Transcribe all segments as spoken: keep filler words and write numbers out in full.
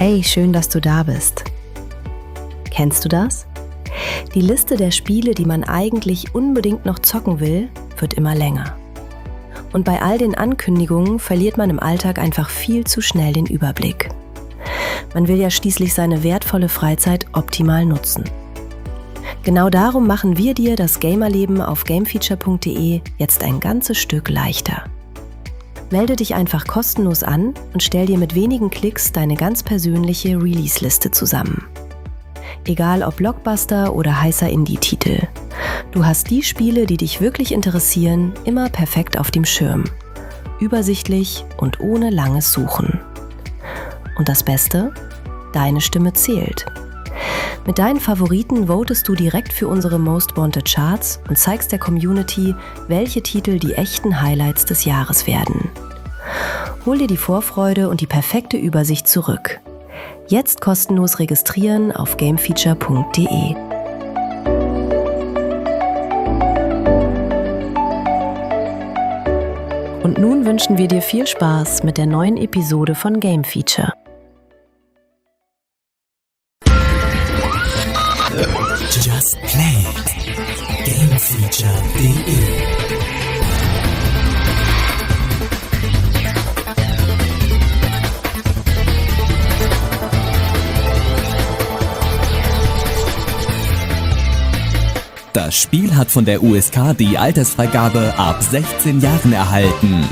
Hey, schön, dass du da bist. Kennst du das? Die Liste der Spiele, die man eigentlich unbedingt noch zocken will, wird immer länger. Und bei all den Ankündigungen verliert man im Alltag einfach viel zu schnell den Überblick. Man will ja schließlich seine wertvolle Freizeit optimal nutzen. Genau darum machen wir dir das Gamerleben auf gamefeature punkt de jetzt ein ganzes Stück leichter. Melde dich einfach kostenlos an und stell dir mit wenigen Klicks deine ganz persönliche Release-Liste zusammen. Egal ob Blockbuster oder heißer Indie-Titel. Du hast die Spiele, die dich wirklich interessieren, immer perfekt auf dem Schirm. Übersichtlich und ohne langes Suchen. Und das Beste? Deine Stimme zählt. Mit deinen Favoriten votest du direkt für unsere Most Wanted Charts und zeigst der Community, welche Titel die echten Highlights des Jahres werden. Hol dir die Vorfreude und die perfekte Übersicht zurück. Jetzt kostenlos registrieren auf gamefeature punkt de. Und nun wünschen wir dir viel Spaß mit der neuen Episode von Game Feature. Just Play it. gamefeature punkt de. Das Spiel hat von der U S K die Altersfreigabe ab sechzehn Jahren erhalten.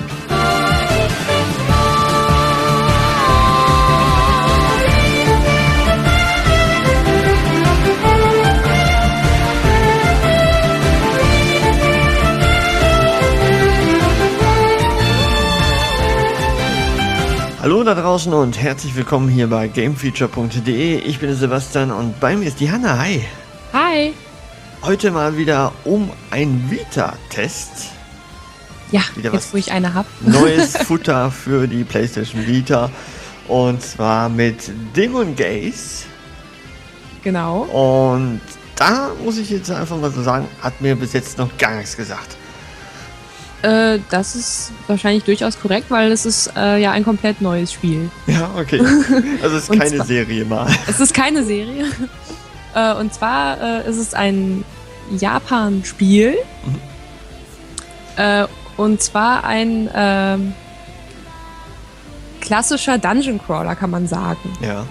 Hallo da draußen und herzlich willkommen hier bei gamefeature punkt de. Ich bin der Sebastian und bei mir ist die Hanna. Hi. Hi. Heute mal wieder um ein Vita-Test. Ja, wieder jetzt was wo ich eine habe. Neues Futter für die PlayStation Vita. Und zwar mit Demon Gaze. Genau. Und da muss ich jetzt einfach mal so sagen, hat mir bis jetzt noch gar nichts gesagt. Äh, das ist wahrscheinlich durchaus korrekt, weil es ist äh, ja ein komplett neues Spiel. Ja, okay. Also es ist Und keine zwar- Serie mal. Es ist keine Serie. äh, und zwar äh, ist es ein Japan-Spiel. Mhm. Äh, und zwar ein ähm, klassischer Dungeon-Crawler, kann man sagen. Ja.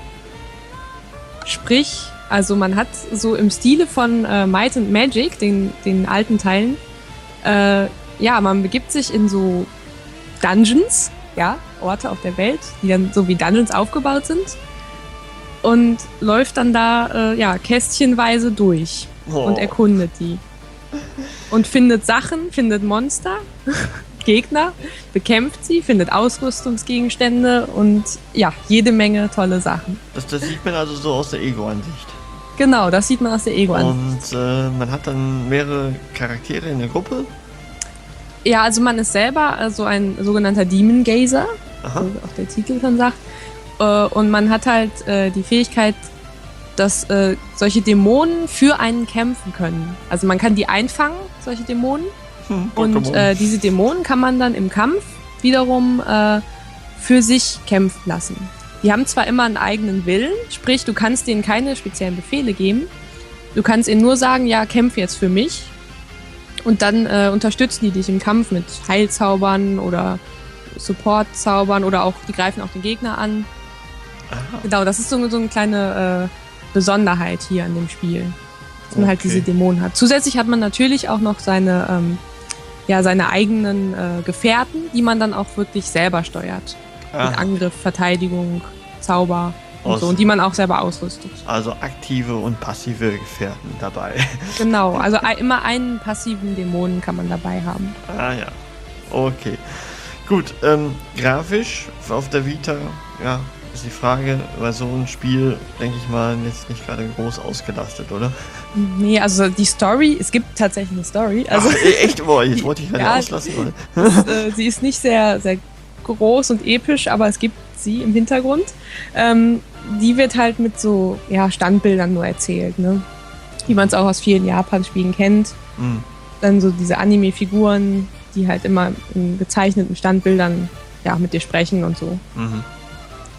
Sprich, also man hat so im Stile von äh, Might and Magic, den, den alten Teilen, äh, ja, man begibt sich in so Dungeons, ja, Orte auf der Welt, die dann so wie Dungeons aufgebaut sind und läuft dann da, äh, ja, kästchenweise durch Oh. und erkundet die. Und findet Sachen, findet Monster, Gegner, bekämpft sie, findet Ausrüstungsgegenstände und ja, jede Menge tolle Sachen. Das, das sieht man also so aus der Ego-Ansicht. Genau, das sieht man aus der Ego an. Und äh, man hat dann mehrere Charaktere in der Gruppe. Ja, also man ist selber also ein sogenannter Demon Gazer, Aha. wie auch der Titel schon sagt. Äh, Und man hat halt äh, die Fähigkeit, dass äh, solche Dämonen für einen kämpfen können. Also man kann die einfangen, solche Dämonen. Hm, Und Pokémon. äh, diese Dämonen kann man dann im Kampf wiederum äh, für sich kämpfen lassen. Die haben zwar immer einen eigenen Willen, sprich, du kannst denen keine speziellen Befehle geben. Du kannst ihnen nur sagen, ja, kämpf jetzt für mich. Und dann äh, unterstützen die dich im Kampf mit Heilzaubern oder Support-Zaubern oder auch, die greifen auch den Gegner an. Aha. Genau, das ist so, so eine kleine äh, Besonderheit hier an dem Spiel, dass man halt Okay. diese Dämonen hat. Zusätzlich hat man natürlich auch noch seine, ähm, ja, seine eigenen äh, Gefährten, die man dann auch wirklich selber steuert. Aha. Mit Angriff, Verteidigung, Zauber und Aus- so. Und die man auch selber ausrüstet. Also aktive und passive Gefährten dabei. Genau, also ein- immer einen passiven Dämonen kann man dabei haben. Ah ja. Okay. Gut, ähm, grafisch auf der Vita, ja, ist die Frage, weil so ein Spiel, denke ich mal, jetzt nicht gerade groß ausgelastet, oder? Nee, also die Story, es gibt tatsächlich eine Story. Also Ach, e- echt? Boah, jetzt wollte ich gerade Ja, auslassen, oder? äh, sie ist nicht sehr, sehr groß und episch, aber es gibt sie im Hintergrund. Ähm, die wird halt mit so ja, Standbildern nur erzählt, ne? Wie man es auch aus vielen Japan-Spielen kennt. Hm. Dann so diese Anime-Figuren, die halt immer in gezeichneten Standbildern ja, mit dir sprechen und so. Mhm.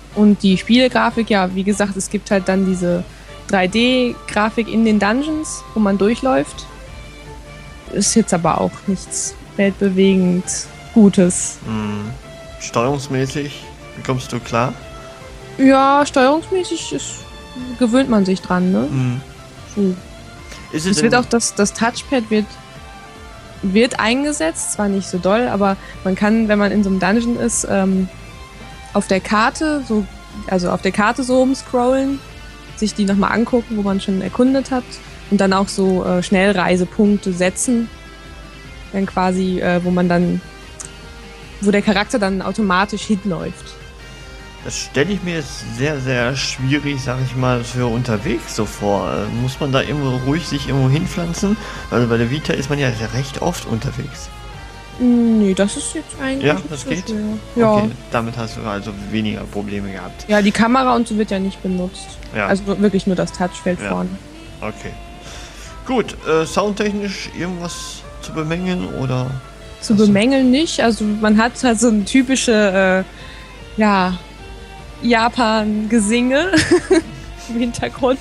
Und die Spielegrafik, ja, wie gesagt, es gibt halt dann diese drei D-Grafik in den Dungeons, wo man durchläuft. Ist jetzt aber auch nichts weltbewegend Gutes. Hm. Steuerungsmäßig, wie kommst du klar? Ja, steuerungsmäßig ist, gewöhnt man sich dran, ne? Hm. So. Ist Es wird auch das, das Touchpad wird, wird eingesetzt, zwar nicht so doll, aber man kann, wenn man in so einem Dungeon ist, ähm, auf der Karte, so, also auf der Karte so rumscrollen, sich die nochmal angucken, wo man schon erkundet hat und dann auch so äh, Schnellreisepunkte setzen, dann quasi, äh, wo man dann, wo der Charakter dann automatisch hinläuft. Das stelle ich mir jetzt sehr, sehr schwierig, sag ich mal, für unterwegs so vor. Äh, Muss man da irgendwo ruhig sich irgendwo hinpflanzen? Also bei der Vita ist man ja recht oft unterwegs. Nee, das ist jetzt eigentlich Ja, nicht das so geht? schwer. Ja. Okay, damit hast du also weniger Probleme gehabt. Ja, die Kamera und so wird ja nicht benutzt. Ja. Also wirklich nur das Touchfeld Ja. vorne. Okay. Gut, äh, soundtechnisch irgendwas zu bemängeln oder? Zu Achso. bemängeln nicht. Also man hat halt so ein typische, äh, ja, Japan-Gesinge im Hintergrund.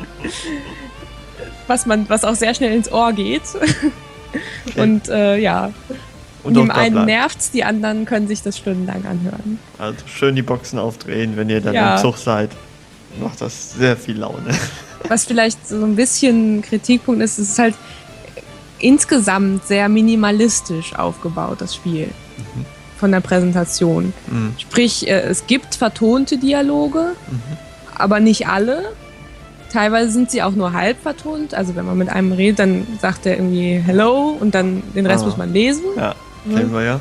Was man, was auch sehr schnell ins Ohr geht. Okay. Und äh, ja. Und Dem auch einen bleiben. nervt's, die anderen können sich das stundenlang anhören. Also schön die Boxen aufdrehen, wenn ihr dann Ja. im Zug seid. Macht das sehr viel Laune. Was vielleicht so ein bisschen Kritikpunkt ist, es ist halt insgesamt sehr minimalistisch aufgebaut, das Spiel. Mhm. Von der Präsentation. Mhm. Sprich, äh, es gibt vertonte Dialoge, Mhm. aber nicht alle. Teilweise sind sie auch nur halb vertont. Also wenn man mit einem redet, dann sagt er irgendwie Hello und dann den Rest Ah. muss man lesen. Ja, Ja. kennen wir ja.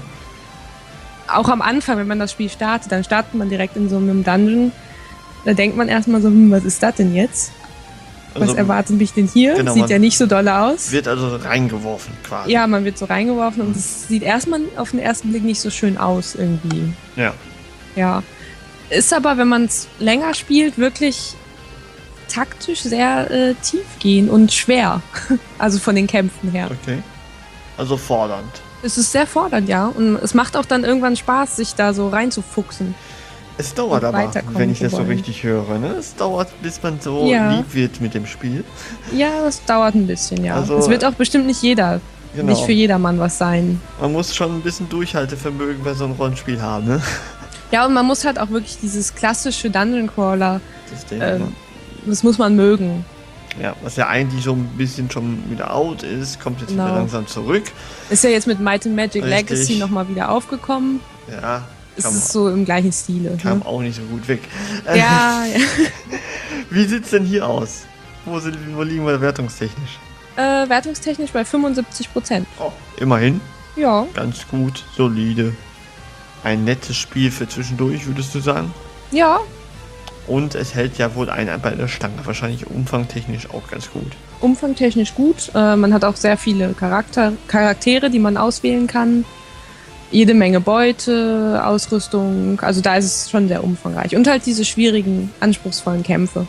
Auch am Anfang, wenn man das Spiel startet, dann startet man direkt in so einem Dungeon. Da denkt man erstmal so, hm, was ist das denn jetzt? Was Also erwartet mich denn hier? genau, Sieht man ja nicht so doll aus. wird also reingeworfen quasi. Ja, man wird so reingeworfen und es sieht erstmal auf den ersten Blick nicht so schön aus irgendwie. Ja. Ja. Ist aber, wenn man es länger spielt, wirklich taktisch sehr äh, tiefgehend und schwer. Also von den Kämpfen her. Okay. Also fordernd. Es ist sehr fordernd, ja. Und es macht auch dann irgendwann Spaß, sich da so reinzufuchsen. Es dauert Und aber, weiterkommen wenn ich zu das so wollen. richtig höre. Ne? Es dauert, bis man so Ja. lieb wird mit dem Spiel. Ja, das dauert ein bisschen, ja. Also, es wird auch bestimmt nicht jeder, Genau. nicht für jedermann was sein. Man muss schon ein bisschen Durchhaltevermögen bei so einem Rollenspiel haben. Ne? Ja, und man muss halt auch wirklich dieses klassische Dungeon Crawler, System, ähm, ne? das muss man mögen. Ja, was ja eigentlich so ein bisschen schon wieder out ist, kommt jetzt Genau. wieder langsam zurück. Ist ja jetzt mit Might and Magic Richtig. Legacy nochmal wieder aufgekommen. Ja, Es kam, ist so im gleichen Stile. kam Ne? auch nicht so gut weg. Ja, ja. Wie sieht's denn hier aus? Wo, sind, wo liegen wir wertungstechnisch? Äh, wertungstechnisch bei fünfundsiebzig Prozent. Oh, immerhin. Ja, Ganz gut, solide. Ein nettes Spiel für zwischendurch, würdest du sagen? ja, Und es hält ja wohl einen bei der Stange. Wahrscheinlich umfangtechnisch auch ganz gut. umfangtechnisch gut. Äh, man hat auch sehr viele Charakter Charaktere, die man auswählen kann. Jede Menge Beute, Ausrüstung. Also da ist es schon sehr umfangreich. Und halt diese schwierigen, anspruchsvollen Kämpfe,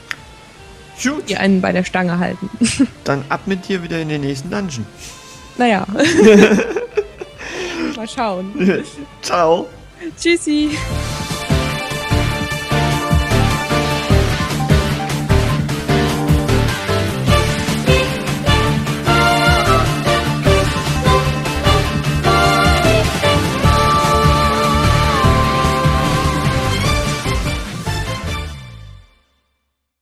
Gut, die einen bei der Stange halten. dann ab mit dir wieder in den nächsten Dungeon. Naja. Mal schauen. Ciao. Tschüssi.